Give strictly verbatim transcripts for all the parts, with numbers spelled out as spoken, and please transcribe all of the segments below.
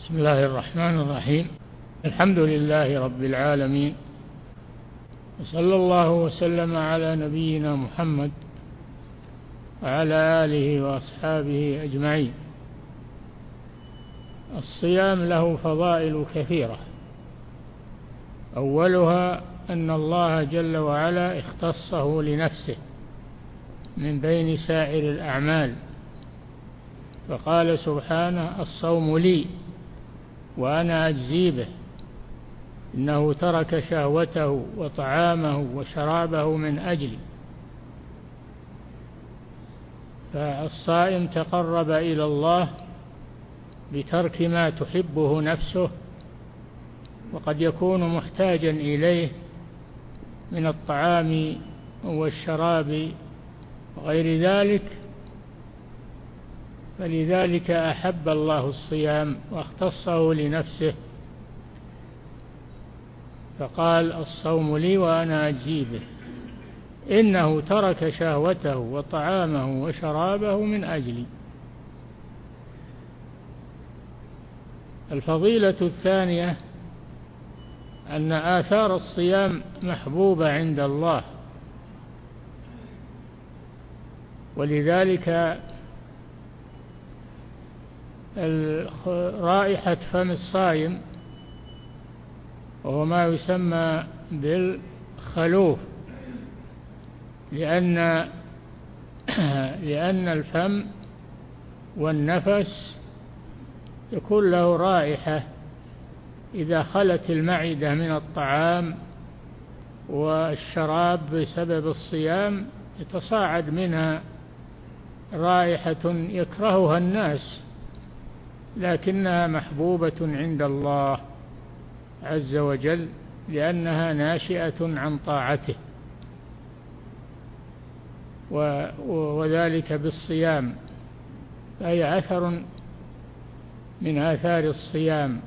بسم الله الرحمن الرحيم. الحمد لله رب العالمين، وصلى الله وسلم على نبينا محمد وعلى آله وأصحابه أجمعين. الصيام له فضائل كثيرة، أولها أن الله جل وعلا اختصه لنفسه من بين سائر الأعمال، فقال سبحانه: الصوم لي وأنا أجزي به، إنه ترك شهوته وطعامه وشرابه من أجلي. فالصائم تقرب إلى الله بترك ما تحبه نفسه وقد يكون محتاجا إليه من الطعام والشراب وغير ذلك، فلذلك أحب الله الصيام واختصه لنفسه، فقال: الصوم لي وأنا أجزي به، إنه ترك شهوته وطعامه وشرابه من أجلي. الفضيلة الثانية أن آثار الصيام محبوبة عند الله، ولذلك رائحة فم الصائم وهو ما يسمى بالخلوف، لأن لأن الفم والنفس يكون له رائحة إذا خلت المعدة من الطعام والشراب بسبب الصيام، يتصاعد منها رائحة يكرهها الناس، لكنها محبوبة عند الله عز وجل لأنها ناشئة عن طاعته، وذلك بالصيام، فهي أثر من آثار الصيام.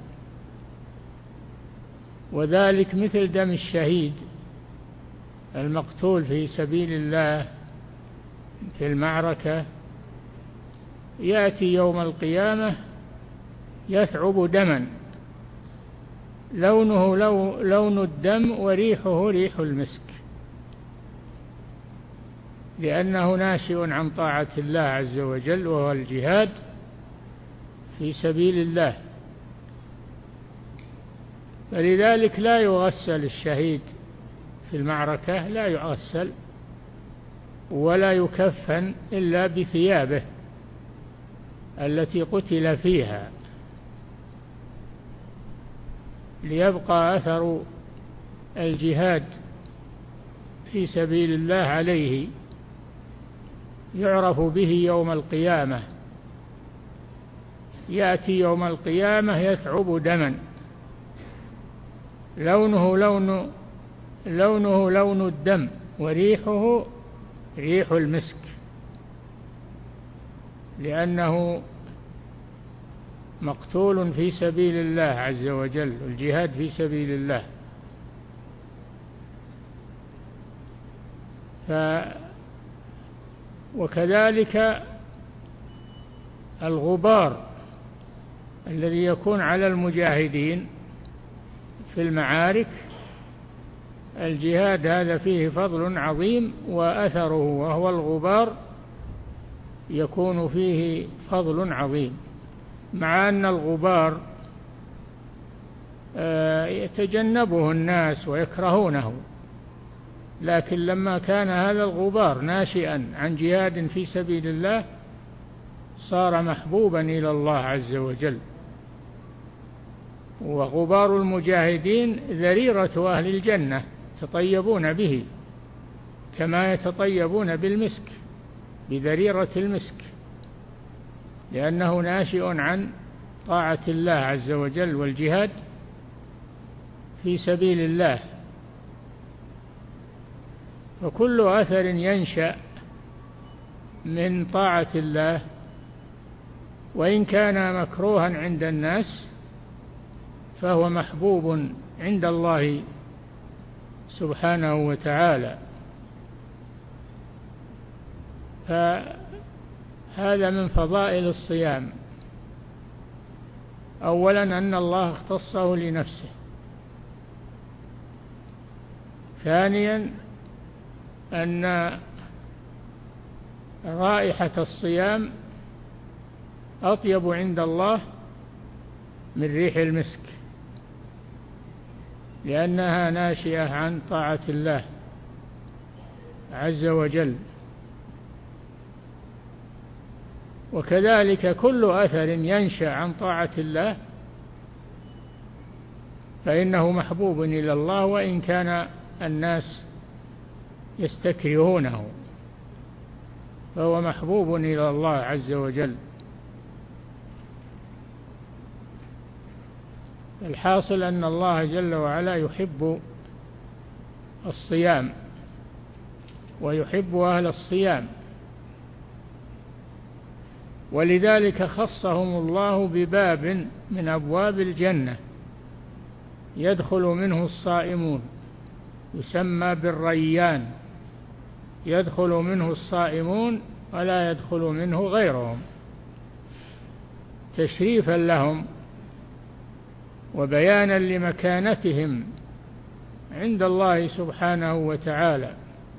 وذلك مثل دم الشهيد المقتول في سبيل الله في المعركة، يأتي يوم القيامة يثعب دما لونه لو لون الدم وريحه ريح المسك، لأنه ناشئ عن طاعة الله عز وجل وهو الجهاد في سبيل الله. فلذلك لا يغسل الشهيد في المعركة، لا يغسل ولا يكفن إلا بثيابه التي قتل فيها، ليبقى أثر الجهاد في سبيل الله عليه، يعرف به يوم القيامة. يأتي يوم القيامة يثعب دما لونه لون لونه لون الدم وريحه ريح المسك، لأنه مقتول في سبيل الله عز وجل، الجهاد في سبيل الله. ف وكذلك الغبار الذي يكون على المجاهدين في المعارك، الجهاد هذا فيه فضل عظيم وأثره، وهو الغبار يكون فيه فضل عظيم، مع أن الغبار يتجنبه الناس ويكرهونه، لكن لما كان هذا الغبار ناشئا عن جهاد في سبيل الله صار محبوبا إلى الله عز وجل. وغبار المجاهدين ذريرة أهل الجنة، يتطيبون به كما يتطيبون بالمسك، بذريرة المسك، لأنه ناشئ عن طاعة الله عز وجل والجهاد في سبيل الله. وكل أثر ينشأ من طاعة الله وإن كان مكروها عند الناس فهو محبوب عند الله سبحانه وتعالى. فهذا من فضائل الصيام. أولا أن الله اختصه لنفسه، ثانيا أن رائحة الصيام أطيب عند الله من ريح المسك، لأنها ناشئة عن طاعة الله عز وجل. وكذلك كل أثر ينشأ عن طاعة الله فإنه محبوب إلى الله، وإن كان الناس يستكرهونه فهو محبوب إلى الله عز وجل. الحاصل أن الله جل وعلا يحب الصيام ويحب أهل الصيام، ولذلك خصهم الله بباب من أبواب الجنة يدخل منه الصائمون، يسمى بالريان، يدخل منه الصائمون ولا يدخل منه غيرهم، تشريفا لهم وبيانا لمكانتهم عند الله سبحانه وتعالى.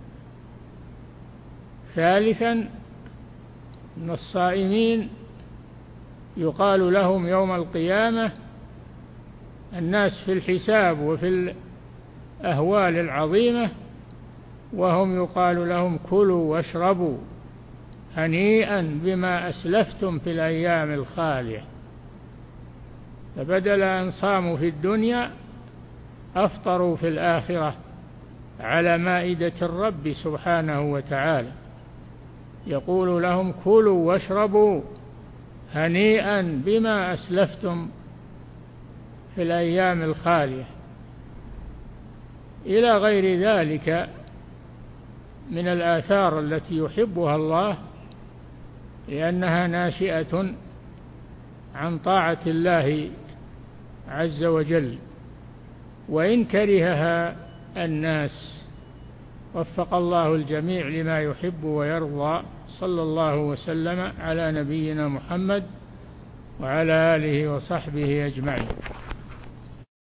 ثالثا أن الصائمين يقال لهم يوم القيامة الناس في الحساب وفي الأهوال العظيمة، وهم يقال لهم كلوا واشربوا هنيئا بما أسلفتم في الأيام الخالية. فبدل أن صاموا في الدنيا أفطروا في الآخرة على مائدة الرب سبحانه وتعالى، يقول لهم كلوا واشربوا هنيئا بما أسلفتم في الأيام الخالية، إلى غير ذلك من الآثار التي يحبها الله، لأنها ناشئة عن طاعة الله عز وجل، وإن كرهها الناس. وفق الله الجميع لما يحب ويرضى. صلى الله وسلم على نبينا محمد وعلى آله وصحبه أجمعين.